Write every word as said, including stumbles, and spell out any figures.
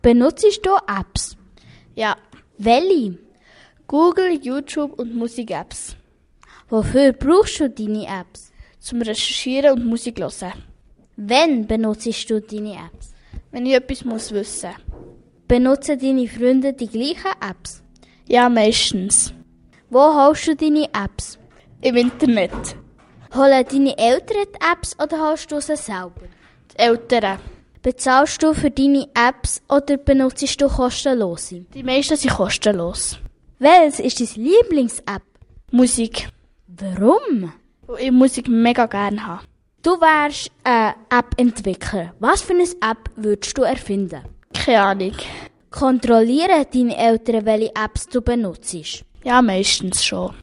Benutzt du Apps? Ja. Welche? Google, YouTube und Musik-Apps. Wofür brauchst du deine Apps? Zum Recherchieren und Musik hören. Wann benutzt du deine Apps? Wenn ich etwas muss wissen. Benutzen deine Freunde die gleichen Apps? Ja, meistens. Wo holst du deine Apps? Im Internet. Holen deine Eltern die Apps oder holst du sie selber? Die Eltern. Bezahlst du für deine Apps oder benutzt du kostenlose? Die meisten sind kostenlos. Welches ist deine Lieblings-App? Musik. Warum? Weil ich Musik mega gerne habe. Du wärst ein App-Entwickler. Was für eine App würdest du erfinden? Keine Ahnung. Kontrollieren deine Eltern, welche Apps du benutzt? Ja, meistens schon.